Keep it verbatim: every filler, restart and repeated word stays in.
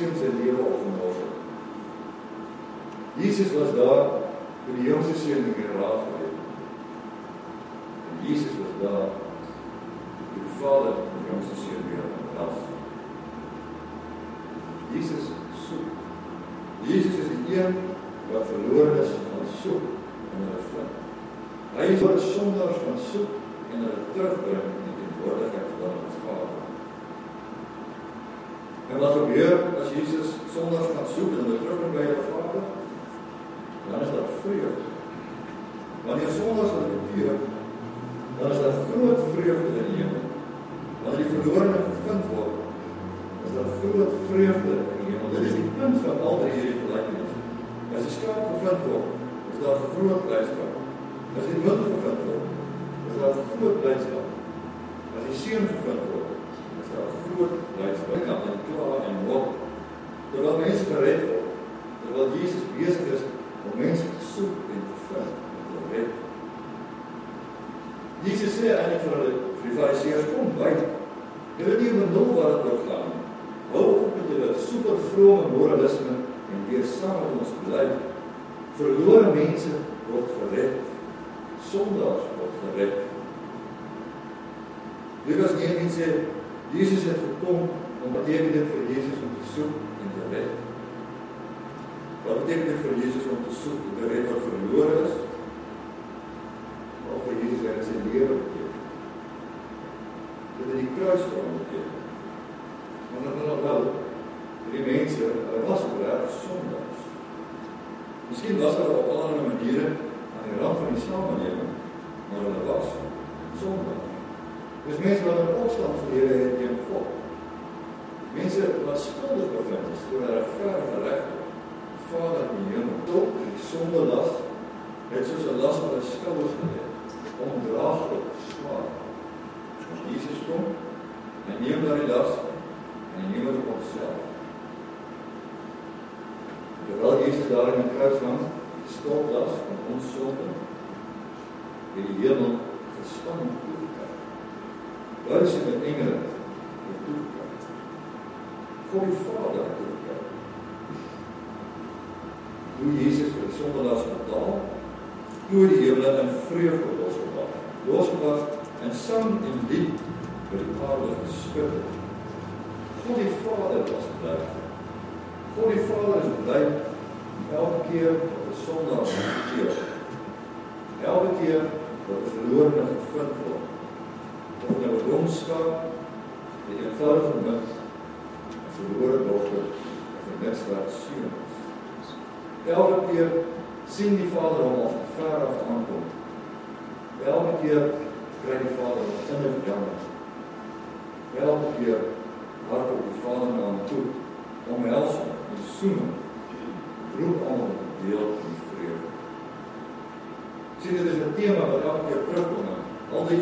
seun sy lewe opgelos het. Jesus was daar toe die jongste seun die graaf het. En Jesus was daar toe die vader die jongste seun weer was. Jesus soek. Jesus is die een wat verloor is van soek en hulle vind. Hy is wat sondaars van soek en hulle terugbring in die teenwoordigheid van ons Vader. En wat gebeur as Jesus sondaars gaan soek en hulle terugbring by hulle Vader? Dan is daar vreugde. Wanneer sondaars hulle bekeer, dan is daar groot vreugde in die hemel. Wanneer die verlorene gevind word, is daar groot vreugde in die hemel. Dit is die punt van al drie hierdie gelykenisse. As die skaap gevind word, is daar groot blydskap. As die dood gevind word, is daar groot blydskap. As die seun gevind word, is daar groot blydskap. En kla en mor. Terwyl mense gered word, terwyl Jesus besig is om mense te soek en te vind en te red. Jesus sê eintlik vir hulle, vir die fariseërs, kom buite. Julle nie benul waar dit oor gaan. Hou op met julle super vrome moralisme en weer saam met ons bely. Verlore mense word gered. Sondaars word gered. Lukas negentien sê, Jesus het gekom om beteken dit vir Jesus om te soek en te red. Wat beteken dit vir Jesus om te soek en te red wat verlore is? Of vir Jesus het sy lewe beteken. Dit het die kruis vir hom beteken. Want dat nog wel, die mense, hulle was oprecht sondaars. Miskien was hulle op allerlei maniere aan die rand van die samelewing, maar hulle was sondaars. Dus mense wat in opstand gelede het teen God. Mense wat skuldig bevind is voor 'n regverdige regter, Vader in die hemel. Tot die sonde las, het soos 'n las op 'n skouer gelê, ondraaglik swaar. As Jesus kom, hy neem daardie las en hy neem dit op homself. Terwyl Jesus daar in die kruis hang, die skuldlas van ons sonde, het die hemel gespan toegekyk. Daar is hy met engele toegekyk. God die Vader toegekyk. Toe Jesus vir die sondelas betaal, toe die hemel in vreugde losgebracht, losgebracht en sang en lied vir die aarde geskud. God die Vader was bly. God die Vader is bly elke keer wat 'n sondaar verkeer. Elke keer wat 'n verlorene gevind word. Of nou 'n jong skaap, 'n eenvoudige mens, 'n verlore dogter, of 'n misdaad seun is. Elke keer sien die Vader hom of ver af aankom. Elke keer kry die Vader hom innig jammer. Elke keer hardop die Vader na hom toe, omhels hom en soen hom, roep almal deel in die vrede. Sien, dit is 'n tema wat elke keer terugkom, al die